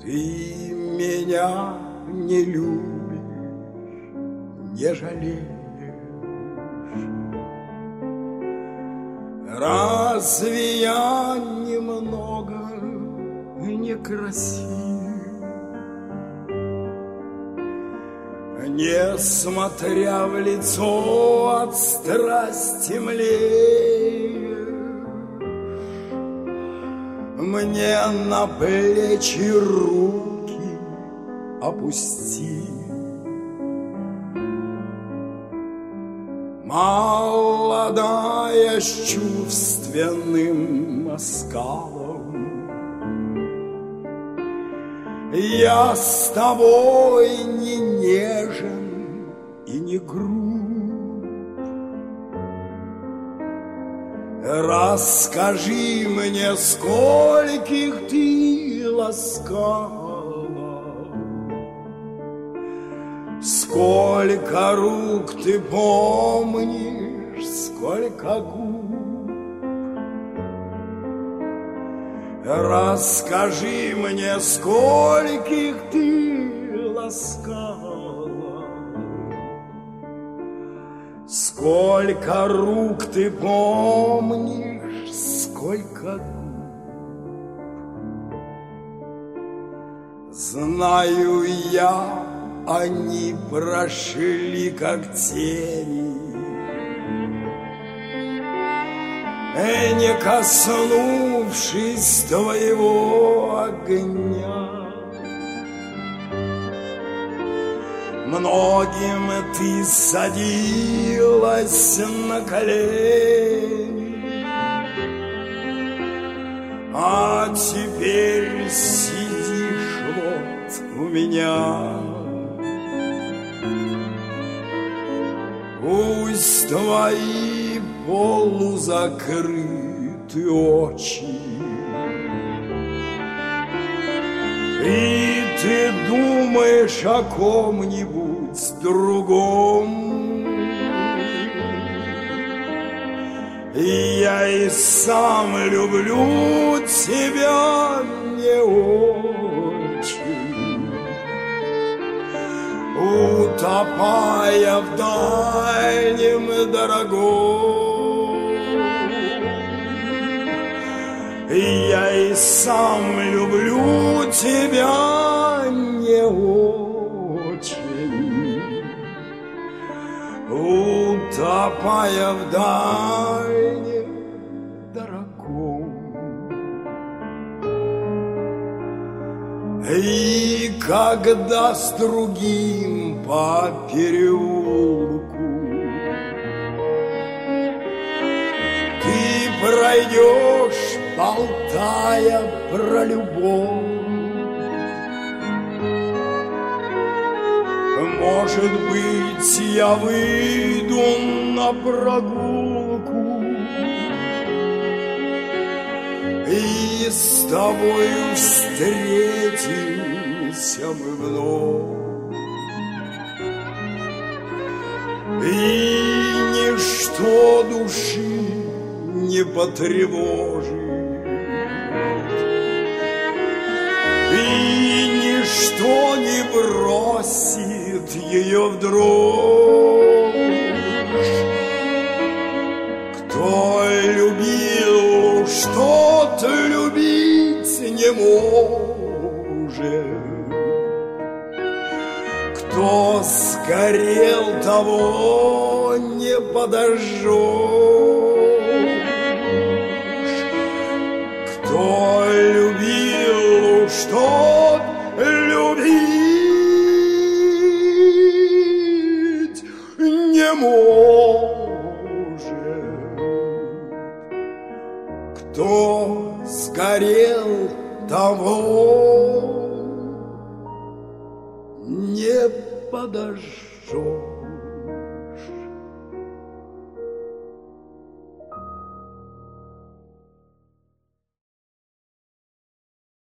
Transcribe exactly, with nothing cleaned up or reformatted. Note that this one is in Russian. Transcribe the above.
Ты меня не любишь, не жалеешь. Разве я немного некрасив? Несмотря в лицо от страсти млеешь, мне на плечи руки опусти. Молодая с чувственным оскалом, я с тобой не нежен и не груб. Расскажи мне, скольких ты ласкала, сколько рук ты помнишь, сколько губ. Расскажи мне, скольких ты ласкала, сколько рук ты помнишь, сколько губ. Знаю я, они прошли как тени, не коснувшись твоего огня. Многим ты садилась на колени, а теперь сидишь вот у меня. Пусть твои полузакрыты очи, и ты думаешь о ком-нибудь другом. И я и сам люблю тебя не очень, утопая в дальнем дорогом. И я и сам люблю тебя не очень, утопая в дальнем дорогом. И когда с другим по переулку ты пройдешь, болтая про любовь, может быть, я выйду на прогулку и с тобою встретимся мы вновь. И ничто души не потревожит, и ничто не бросит ее в дрожь. Кто любил, что-то любить не может, кто сгорел, того не подожжешь. Кто любил, что любить не может, кто сгорел, того не подожжешь.